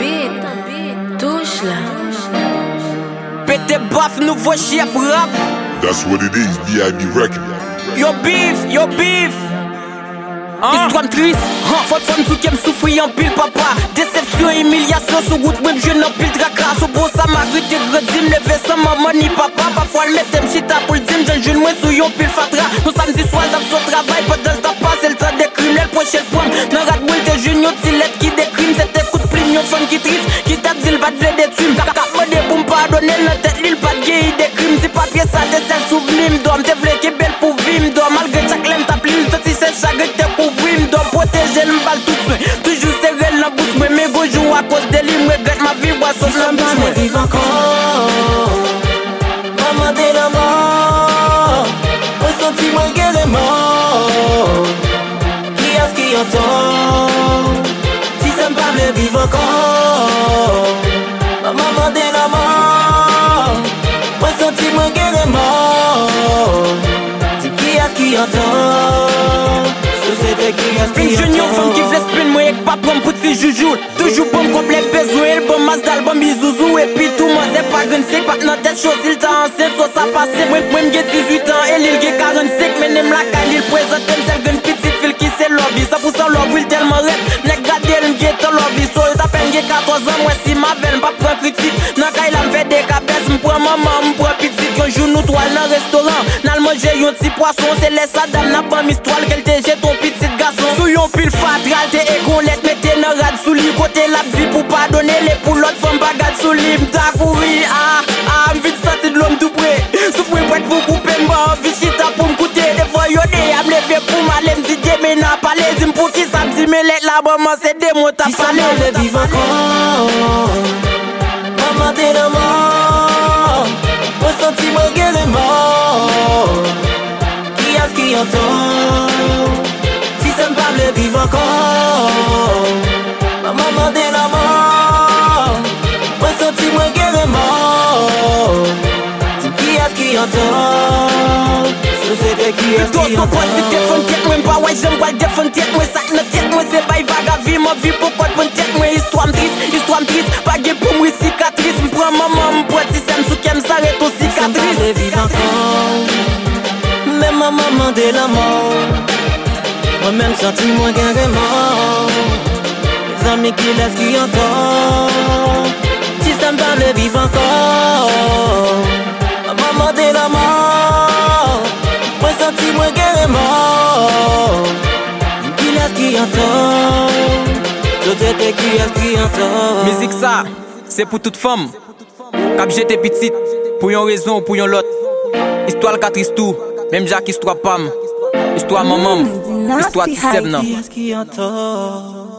touche là. Pété baf, nouveau chef rap. That's what it is, B.I.B. record. Yo beef. Histoire triste, faut femme sous qui me souffrir en pile papa. Déception, humiliation, sous route même je n'en pile tracas. Au beau ça m'a grité gredime, levé sans maman ni papa. Parfois le mettre m'chita pour le dim, j'en joue moins sous yon pile fatra. Nous samedi soir dans son travail, pendant le temps passe, le temps des crimes, le prochain point. Dans rat boule t'es junior, t'ilette qui décrime. C'était coup de plignon, femme qui triste, qui tape zil, bat de des thunes. Kaka modé pour m'pardonner, la tête l'île, pas de guérir des crimes. Si papier ça, t'es celle souvenir, m'dorme, t'es v'lé qui belle pour vivre, m'dorme. Malgré chaque lème, t'as pli, ça si c'est chaque t'es pour vivre, m'dorme. Protéger m'balle tout de suite, toujours serré la bouche, mais mes gros jours à cause des livres, regrette ma vie, bois sauf la bouche. Si vivre encore, maman de la mort, ressenti malgré les morts. Qui est-ce qui entend? Si ça me parle vivre encore, maman de la mort, ressenti malgré les morts. Qui est-ce qui entend? Une junior femme qui fait spin, moi y'a que pas prendre pour ces joujoux. Toujours bon complet besoin, le bon mas d'album bizouzou. Et puis tout moi c'est pas gun sec, pas dans tête chose, il t'a enceinte, soit ça passe. Moi j'ai 18 ans et l'île j'ai 45. Mais n'aime la caille, il présente comme celle d'une petite fille qui c'est lobby. 100% love, il tellement rêve, n'est gardé l'gay ton lobby. So il t'appelle j'ai 14 ans, moi si ma veine, pas prendre critique. Dans caille la m'fait des cabesses, m'prends maman, m'prends petite. Qu'on joue nous toile dans restaurant, n'a le manger un petit poisson. C'est laisse sa dame, n'a pas mis toile, qu'elle te jette ton petit garçon. Sous yon pile fatral, t'es égonette, mettez dans rad sous lit. Côté la vie pour pardonner les pour l'autre femme bagade sous lit. M'ta couri, m'vite sorti de l'homme tout près. Souffrir prête pour couper m'ba, envie chita pour m'coûter. Des fois yon dé, a m'lever pour m'aller m'didé, mais n'a pas les zim pour qui ça m'dit, mais let la maman c'est des mots t'as parlé. Si ça vivre encore, maman t'es la mort, ressenti malgré les morts. Qui est-ce qui entend? Ça me parle vivre encore, maman de la mort, ressenti moi qu'elle est mort. Qui est-ce qui entend? Je sais qui est-ce qui entend. Si t'es fun tête, moi pas ouais j'aime pas le défendre tête. Moi ça ne tête, moi c'est pas vague à vie. Ma vie pourquoi de bonne tête, moi histoire m'triste. Pas gué pour moi cicatrice. M'prends maman, m'prends si ça m'souke, m's'arrête aux cicatrices. Ça me vivre encore, même ma maman de la mort. Moi-même senti moi carrément. Les amis qui laissent qui entendent. Si ça me parle vivre encore, la maman de la mort. Moi senti moi carrément. Qui laisse qui entendent. Je sais qui est qui entend. Musique ça, c'est pour toute femme. Cap j'étais petite, pour yon raison ou pour yon l'autre. Histoire le catrice tout, même Jacques histoire pam. Histoire maman, histoire Tissebna. Qui est-ce qui entend?